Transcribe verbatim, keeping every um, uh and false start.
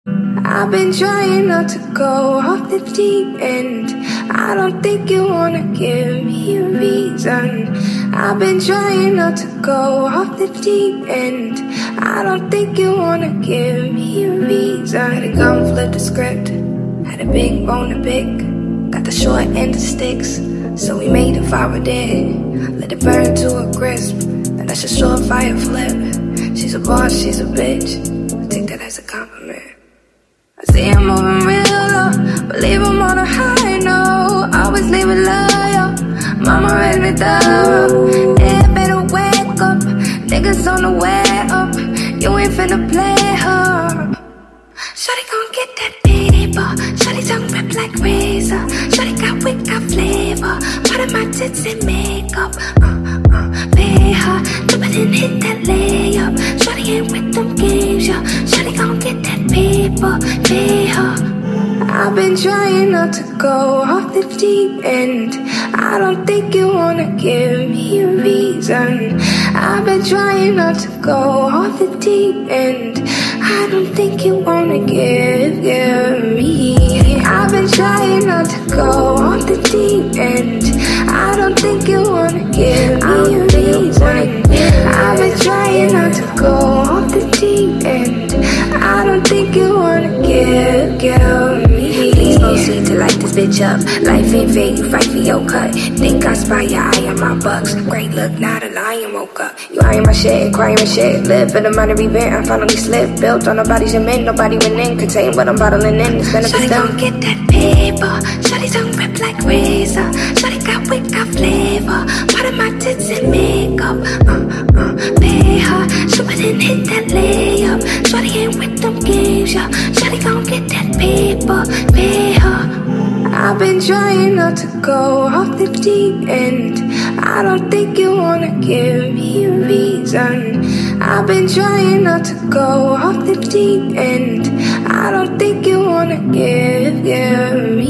I've been trying not to go off the deep end. I don't think you wanna give me a reason. I've been trying not to go off the deep end. I don't think you wanna give me a reason. Had a gun, flip the script. Had a big bone to pick. Got the short end of sticks, so we made a fire dead. Let it burn to a crisp, and that's a surefire flip. She's a boss, she's a bitch. I take that as a compliment. I see I'm moving real low, but leave him on a high note. Always leave it loyal, mama raised me thorough. Yeah, better wake up, niggas on the way up. You ain't finna play her. Shawty gon' get that paper. Shawty tongue rip like razor. Shawty got wit, got flavor. Part of my tits and makeup. Uh, uh, pay her, drop it and hit that layup. Shawty ain't with them games, yeah. Shawty gon' get that paper, pay her. I've been trying not to go off the deep end. I don't think you wanna give me a reason. I've been trying not to go off the deep end. I don't think you wanna give, give me. I've been trying not to go off the deep end. I don't think you wanna give me a reason. I've been trying not to go off the deep end. I don't think you wanna give, give me. Please proceed to light this bitch up. Life ain't fair, you fight for your cut. Think I spy your eye on my bucks. Great look, not a lion woke up. You eyeing my shit, crying my shit. Live for the money revent, I finally slipped. Built on nobody's cement, nobody went in. Contain what I'm bottling in, it's benefits Shawty gon' get that paper. Shawty tongue rip like razor. Shawty got wit, got flavor. Part of my tits and makeup. Uh, uh, pay her, shoot it and hit that layup. Shawty ain't with them games, yeah. Shawty gon' get that paper, pay her. I've been trying not to go off the deep end. I don't think you wanna give me a reason. I've been trying not to go off the deep end. I don't think you wanna give, give me